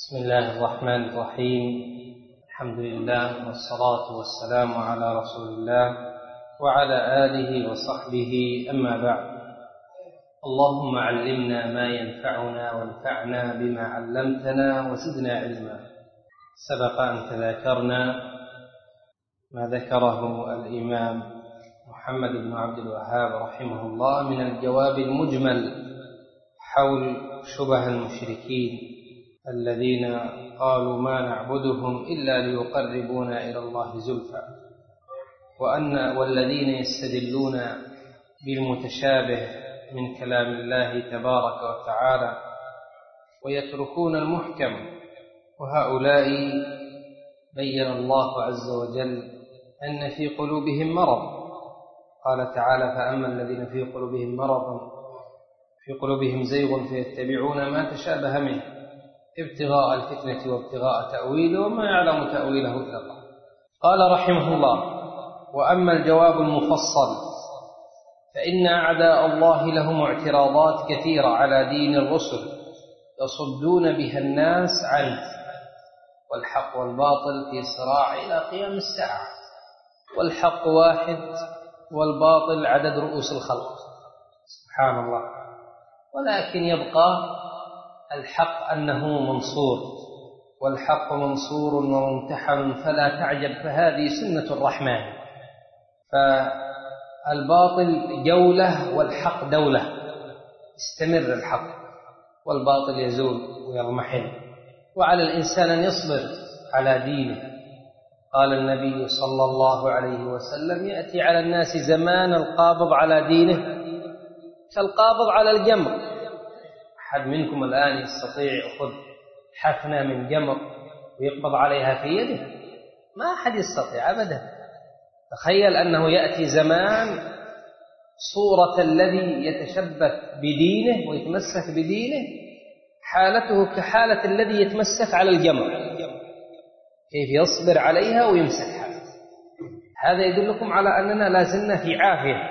بسم الله الرحمن الرحيم. الحمد لله والصلاة والسلام على رسول الله وعلى آله وصحبه، أما بعد. اللهم علمنا ما ينفعنا وانفعنا بما علمتنا وزدنا علما. سبق أن تذاكرنا ما ذكره الإمام محمد بن عبد الوهاب رحمه الله من الجواب المجمل حول شبه المشركين الذين قالوا ما نعبدهم إلا ليقربونا إلى الله زلفى، والذين يستدلون بالمتشابه من كلام الله تبارك وتعالى ويتركون المحكم، وهؤلاء بين الله عز وجل أن في قلوبهم مرض. قال تعالى: فأما الذين في قلوبهم مرض في قلوبهم زيغ فيتبعون ما تشابه منه ابتغاء الفتنة وابتغاء تأويله وما يعلم تأويله إلا الله. قال رحمه الله: وأما الجواب المفصل فإن أعداء الله لهم اعتراضات كثيرة على دين الرسل يصدون بها الناس عنه، والحق والباطل في صراع إلى قيام الساعة، والحق واحد والباطل عدد رؤوس الخلق. سبحان الله. ولكن يبقى الحق أنه منصور، والحق منصور وممتحن فلا تعجب، فهذه سنة الرحمن. فالباطل جولة والحق دولة، استمر الحق، والباطل يزول ويضمحل، وعلى الإنسان أن يصبر على دينه. قال النبي صلى الله عليه وسلم: يأتي على الناس زمان القابض على دينه كالقابض على الجمر. أحد منكم الآن يستطيع يأخذ حفنة من جمر ويقبض عليها في يده؟ ما أحد يستطيع أبدا. تخيل أنه يأتي زمان صورة الذي يتشبث بدينه ويتمسك بدينه حالته كحالة الذي يتمسك على الجمر، كيف يصبر عليها ويمسكها. هذا يدلكم على أننا لازلنا في عافية،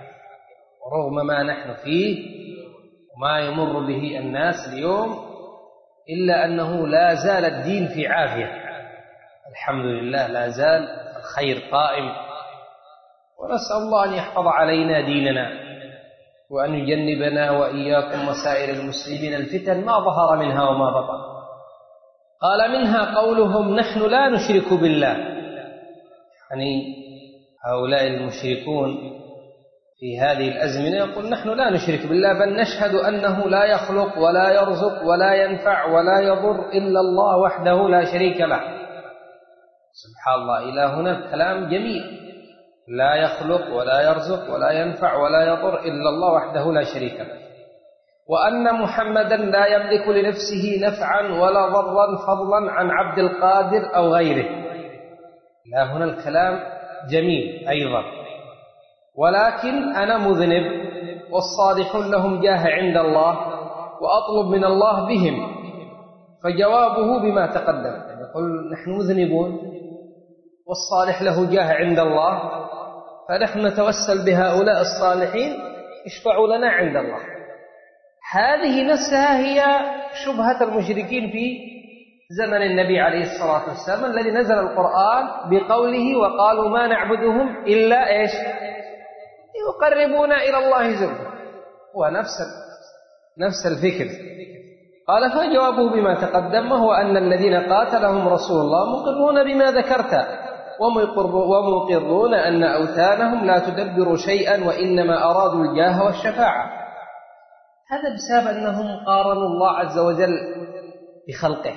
ورغم ما نحن فيه وما يمر به الناس اليوم، إلا أنه لا زال الدين في عافية، الحمد لله، لا زال الخير قائم. ونسأل الله أن يحفظ علينا ديننا وأن يجنبنا وإياكم وسائر المسلمين الفتن ما ظهر منها وما بطن. قال: منها قولهم نحن لا نشرك بالله. يعني هؤلاء المشركون في هذه الأزمنة يقول: نحن لا نشرك بالله، بل نشهد أنه لا يخلق ولا يرزق ولا ينفع ولا يضر إلا الله وحده لا شريك له. سبحان الله. إلى هنا كلام جميل: لا يخلق ولا يرزق ولا ينفع ولا يضر إلا الله وحده لا شريك له، وأن محمدا لا يملك لنفسه نفعا ولا ضرا فضلا عن عبد القادر أو غيره. إلى هنا الكلام جميل أيضا. ولكن أنا مذنب والصالحون لهم جاه عند الله وأطلب من الله بهم. فجوابه بما تقدم، يعني يقول نحن مذنبون والصالح له جاه عند الله، فنحن نتوسل بهؤلاء الصالحين يشفعوا لنا عند الله. هذه نفسها هي شبهة المشركين في زمن النبي عليه الصلاة والسلام الذي نزل القرآن بقوله: وقالوا ما نعبدهم إلا إيش؟ يقربونا إلى الله زلفى. هو نفس الفكر. قال: فجوابه بما تقدم، وهو أن الذين قاتلهم رسول الله مقرون بما ذكرت، ومقرون أن أوثانهم لا تدبر شيئا وإنما أرادوا الجاه والشفاعة. هذا بسبب أنهم قارنوا الله عز وجل بخلقه.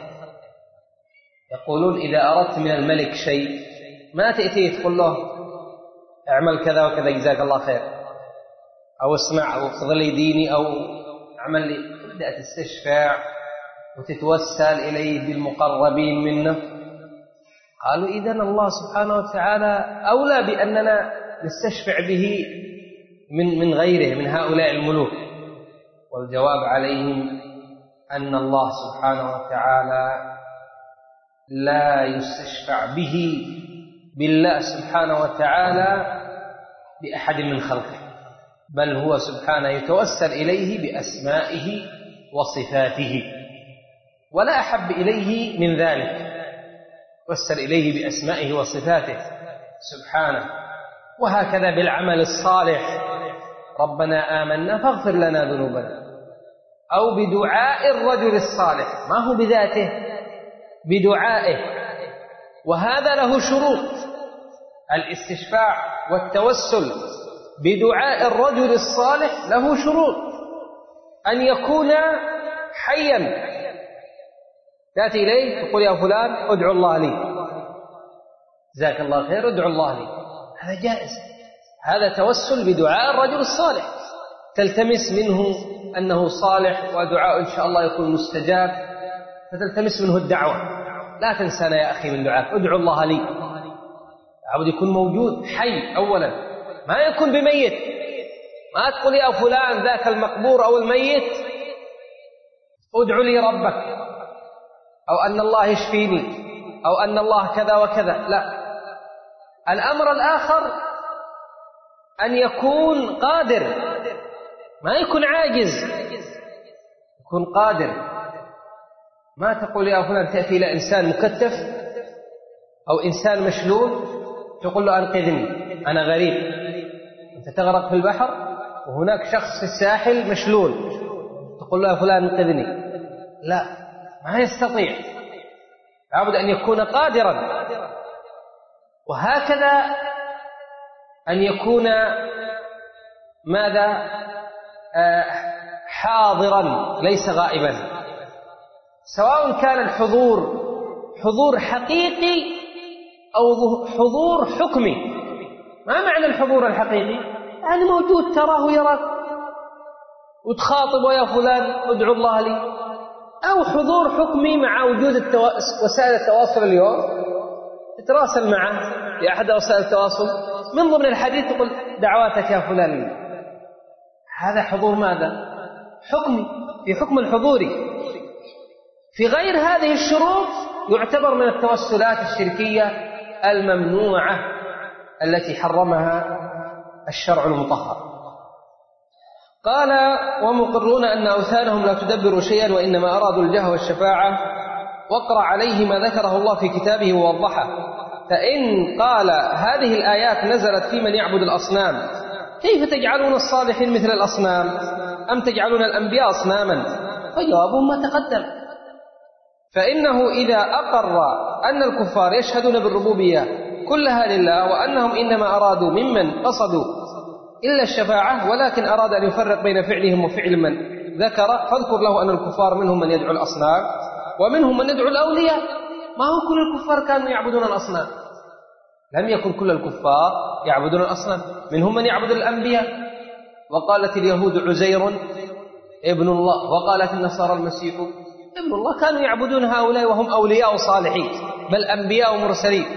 يقولون إذا أردت من الملك شيء ما تأتي تقول له اعمل كذا وكذا جزاك الله خير، أو اسمع أو خذ لي ديني أو اعمل لي. تبدأ تستشفع وتتوسل إليه بالمقربين منه. قالوا إذن الله سبحانه وتعالى أولى بأننا نستشفع به من غيره من هؤلاء الملوك. والجواب عليهم أن الله سبحانه وتعالى لا يستشفع به بالله سبحانه وتعالى بأحد من خلقه، بل هو سبحانه يتوسل إليه بأسمائه وصفاته. ولا أحب إليه من ذلك، وسل إليه بأسمائه وصفاته سبحانه. وهكذا بالعمل الصالح، ربنا آمنا فاغفر لنا ذنوبنا، أو بدعاء الرجل الصالح، ما هو بذاته، بدعائه، وهذا له شروط. الاستشفاع والتوسل بدعاء الرجل الصالح له شروط: أن يكون حيا، تأتي إليه تقول يا فلان ادعو الله لي، جزاك الله خير ادعو الله لي، هذا جائز، هذا توسل بدعاء الرجل الصالح، تلتمس منه أنه صالح ودعاء إن شاء الله يكون مستجاب، فتلتمس منه الدعوة. لا تنسانا يا أخي من دعاءك، ادعو الله لي. العبد يكون موجود حي أولا، ما يكون بميت، ما تقول يا فلان ذاك المقبور أو الميت ادعو لي ربك، أو أن الله يشفيني، أو أن الله كذا وكذا، لا. الأمر الآخر أن يكون قادر، ما يكون عاجز، يكون قادر. ما تقول يا فلان، تأتي إلى إنسان مكتف أو إنسان مشلول تقول له أنقذني أنا غريب، أنت تغرق في البحر وهناك شخص في الساحل مشلول، تقول له يا فلان أنقذني، لا، ما يستطيع، لابد أن يكون قادرا. وهكذا أن يكون ماذا؟ حاضرا ليس غائبا، سواء كان الحضور حضور حقيقي أو حضور حكمي. ما معنى الحضور الحقيقي؟ يعني موجود تراه يراك وتخاطب يا فلان ادعو الله لي، أو حضور حكمي مع وجود وسائل التواصل اليوم، تتراسل معه بأحد وسائل التواصل، من ضمن الحديث تقول دعواتك يا فلان لي. هذا حضور ماذا؟ حكمي، في حكم الحضوري. في غير هذه الشروط يعتبر من التوسلات الشركية الممنوعة التي حرمها الشرع المطهر. قال ومقرون أن أوثانهم لا تدبر شيئا وإنما أرادوا الجاه والشفاعة، واقرأ عليه ما ذكره الله في كتابه ووضحه. فإن قال هذه الآيات نزلت في من يعبد الأصنام، كيف تجعلون الصالحين مثل الأصنام أم تجعلون الأنبياء أصناما؟ فجوابهم ما تقدم. فإنه إذا أقر أن الكفار يشهدون بالربوبية كلها لله، وأنهم إنما أرادوا ممن قصدوا إلا الشفاعة، ولكن أراد أن يفرق بين فعلهم وفعل من ذكر، فاذكر له أن الكفار منهم من يدعو الأصنام ومنهم من يدعو الأولياء. ما هو كل الكفار كانوا يعبدون الأصنام، لم يكن كل الكفار يعبدون الأصنام، منهم من يعبد الأنبياء. وقالت اليهود عزير ابن الله، وقالت النصارى المسيح ابن الله، كانوا يعبدون هؤلاء وهم أولياء صالحين، بل أنبياء ومرسلين،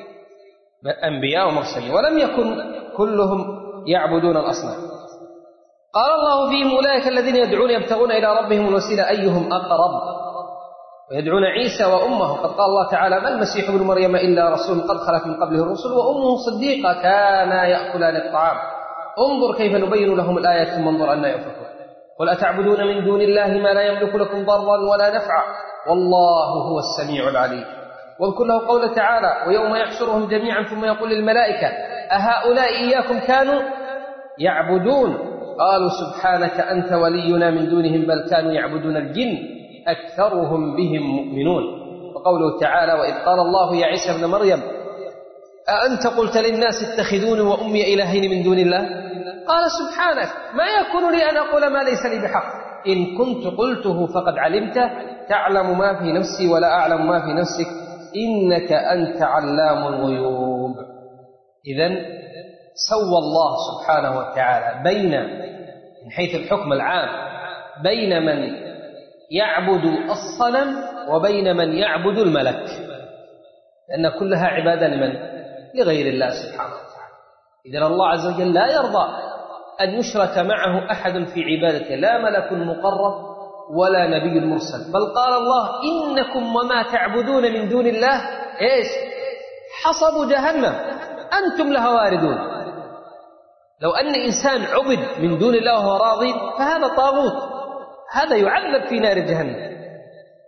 ولم يكن كلهم يعبدون الأصنام. قال الله فيهم أولئك الذين يدعون يبتغون إلى ربهم الوسيلة أيهم أقرب، ويدعون عيسى وأمه. قد قال الله تعالى ما المسيح ابن مريم إلا رسول قد خلت من قبله الرسل وأمه صديقة كانا يأكلان الطعام انظر كيف نبين لهم الآيات ثم انظر أن يؤفكون. قل أتعبدون من دون الله ما لا يملك لكم ضرا ولا نفعا والله هو السميع العليم. واذكر له قوله تعالى ويوم يحشرهم جميعا ثم يقول للملائكة أهؤلاء إياكم كانوا يعبدون قالوا سبحانك أنت ولينا من دونهم بل كانوا يعبدون الجن أكثرهم بهم مؤمنون. وقوله تعالى وإذ قال الله يا عيسى ابن مريم أأنت قلت للناس اتخذوني وأمي إلهين من دون الله قال سبحانك ما يكون لي أن أقول ما ليس لي بحق إن كنت قلته فقد علمته تعلم ما في نفسي ولا أعلم ما في نفسك إنك أنت علام الغيوب. إذن سوى الله سبحانه وتعالى بين من حيث الحكم العام بين من يعبد الصنم وبين من يعبد الملك، لأن كلها عبادة لمن؟ لغير الله سبحانه وتعالى. إذن الله عز وجل لا يرضى أن يشرك معه أحد في عبادته، لا ملك مقرب ولا نبي مرسل، بل قال الله إنكم وما تعبدون من دون الله إيش؟ حصب جهنم أنتم لها واردون. لو أن إنسان عبد من دون الله وهو راضي فهذا طاغوت، هذا يعذب في نار جهنم.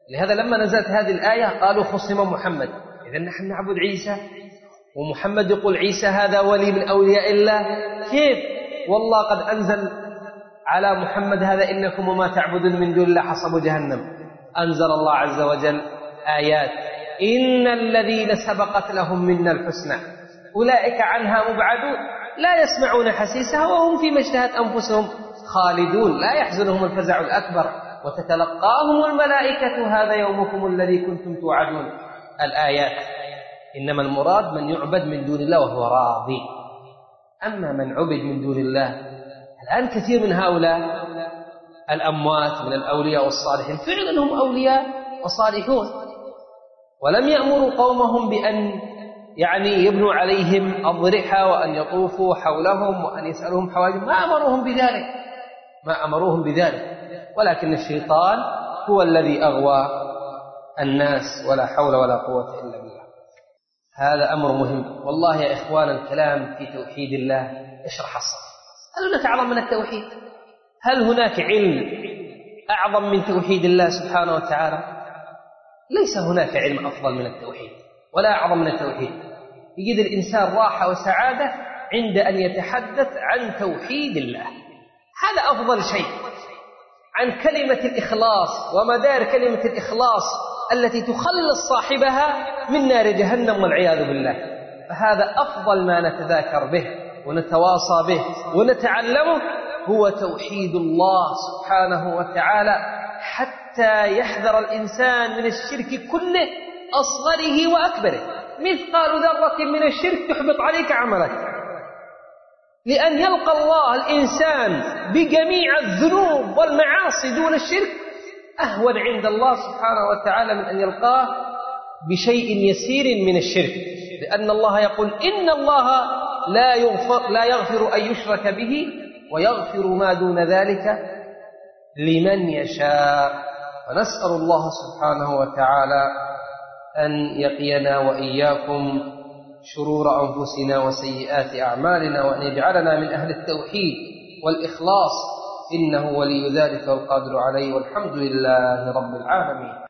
لهذا لما نزلت هذه الآية قالوا خصم محمد، إذا نحن نعبد عيسى ومحمد يقول عيسى هذا ولي من أولياء الله، كيف؟ والله قد أنزل على محمد هذا إنكم وما تعبدون من دون الله حصب جهنم. أنزل الله عز وجل آيات إن الذين سبقت لهم منا الحسنى أولئك عنها مبعدون لا يسمعون حسيسها وهم فيما اشتهت أنفسهم خالدون لا يحزنهم الفزع الأكبر وتتلقاهم الملائكة هذا يومكم الذي كنتم توعدون. الآيات. إنما المراد من يعبد من دون الله وهو راضي. أما من عبد من دون الله، الآن كثير من هؤلاء الأموات من الأولياء والصالحين فعلا هم أولياء وصالحون، ولم يأمروا قومهم بأن يبنوا عليهم أضرحة وأن يطوفوا حولهم وأن يسألهم حوائجهم، ما أمروهم بذلك، ولكن الشيطان هو الذي أغوى الناس، ولا حول ولا قوة إلا بالله. هذا أمر مهم والله يا إخوان. الكلام في توحيد الله اشرح الصف. هل هناك أعظم من التوحيد؟ هل هناك علم أعظم من توحيد الله سبحانه وتعالى؟ ليس هناك علم أفضل من التوحيد ولا أعظم من التوحيد. يجد الإنسان راحة وسعادة عند أن يتحدث عن توحيد الله، هذا أفضل شيء، عن كلمة الإخلاص ومدار كلمة الإخلاص التي تخلص صاحبها من نار جهنم والعياذ بالله. فهذا أفضل ما نتذاكر به ونتواصى به ونتعلمه، هو توحيد الله سبحانه وتعالى، حتى يحذر الإنسان من الشرك كله أصغره وأكبره. مثقال ذرة من الشرك تحبط عليك عملك، لأن يلقى الله الإنسان بجميع الذنوب والمعاصي دون الشرك أهون عند الله سبحانه وتعالى من أن يلقاه بشيء يسير من الشرك، لأن الله يقول إن الله لا يغفر أن يشرك به ويغفر ما دون ذلك لمن يشاء. فنسأل الله سبحانه وتعالى أن يقينا وإياكم شرور أنفسنا وسيئات أعمالنا، وأن يجعلنا من أهل التوحيد والإخلاص، إنه ولي ذلك والقادر عليه، والحمد لله رب العالمين.